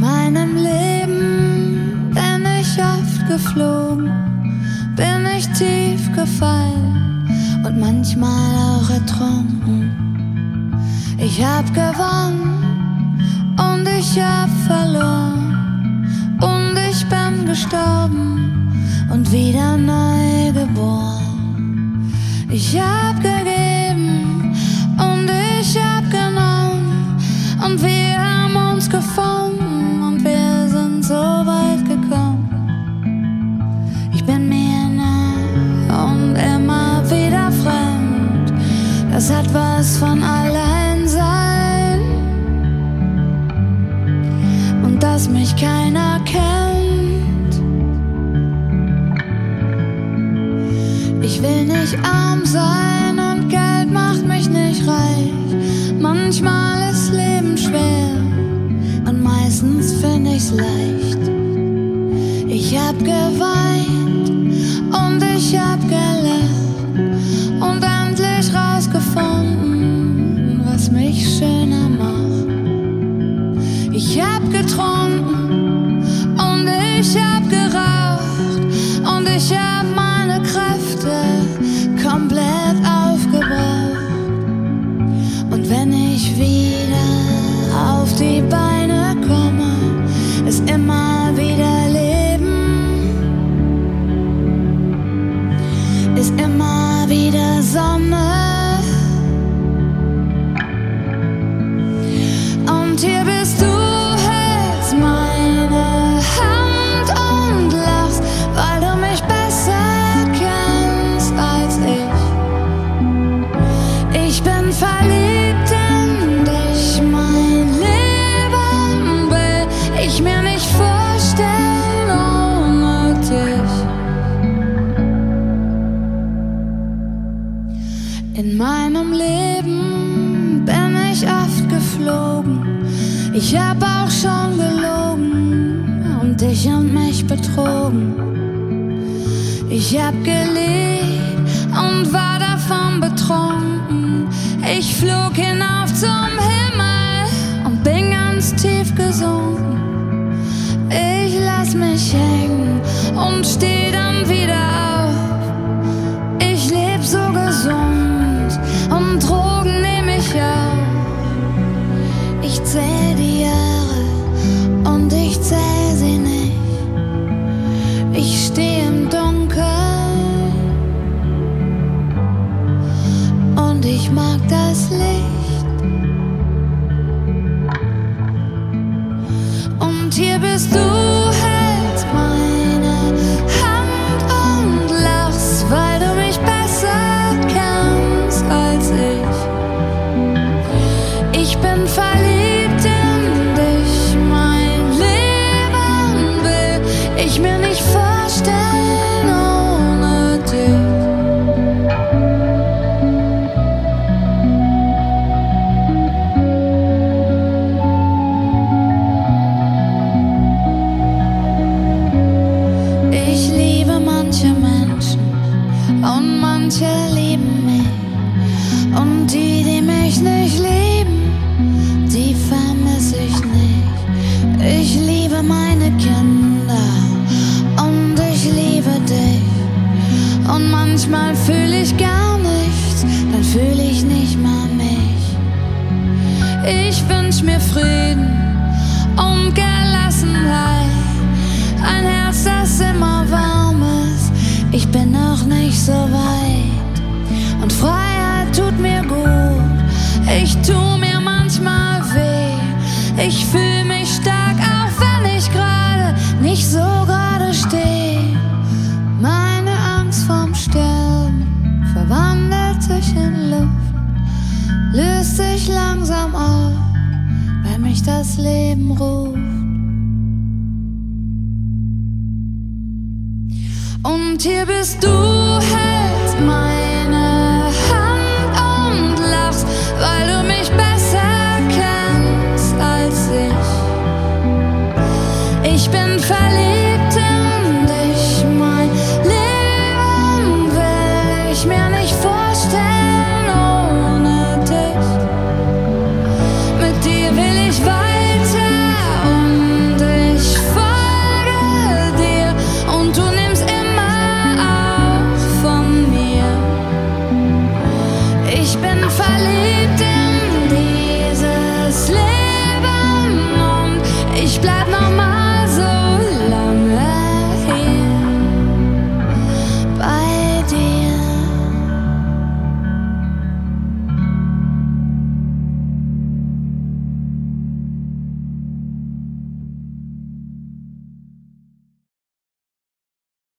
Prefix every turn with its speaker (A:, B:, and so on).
A: meinem Leben bin ich oft geflogen, bin ich tief gefallen und manchmal auch ertrunken. Ich hab gewonnen und ich hab verloren und ich bin gestorben und wieder neu geboren. Ich hab gegeben und ich hab genommen und wir haben uns gefunden und wir sind so weit gekommen. Ich bin mir nah und immer wieder fremd. Das hat was von Alleinsein und dass mich keiner kennt. Ich will nicht arm sein und Geld macht mich nicht reich. Manchmal ist Leben schwer und meistens find ich's leicht. Ich hab geweint und ich hab gelacht und endlich rausgefunden, was mich schöner macht. Ich hab getrunken und ich hab geraucht und ich hab meine Kräfte komplett aufgebraucht. Und wenn ich wieder auf die Beine komme, ist immer wieder Leben, ist immer wieder Sonne. Und hier bist du, hältst meine Hand und lachst, weil du mich besser kennst als ich. Ich bin verliebt in dich, mein Leben will ich mir nicht vorstellen ohne dich. In meinem Leben bin ich oft geflogen, ich hab auch schon gelogen und dich und mich betrogen. Ich hab geliebt und war davon betrunken. Ich flog hinauf zum Himmel und bin ganz tief gesunken. Ich lass mich hängen und steh dann wieder auf. Ich leb so gesund und Drogen nehm ich auf. Ich zähl die Jahre und ich zähl sie nicht. Ich steh im Dunkeln und ich mag das Licht. Und hier bist du, hältst meine Hand und lachst, weil du mich besser kennst als ich. Ich bin verliebt in dich, mein Leben will ich mir nicht vorstellen ohne dich. Ich liebe manche Menschen und manche lieben mich. Und die mich nicht lieben, die vermiss ich nicht. Ich liebe meine Kinder und ich liebe dich. Und manchmal fühl ich gar nichts, dann fühl ich nicht mal mich. Ich wünsch mir Frieden und Gelassenheit, ein Herz, das immer warm ist. Ich bin noch nicht so weit und Freiheit tut mir gut. Ich tu mir manchmal weh, ich fühl mich stark, auch wenn ich gerade nicht so gerade steh. Meine Angst vorm Sterben verwandelt sich in Luft, löst sich langsam auf, weil mich das Leben ruft. Und hier bist du, hältst mein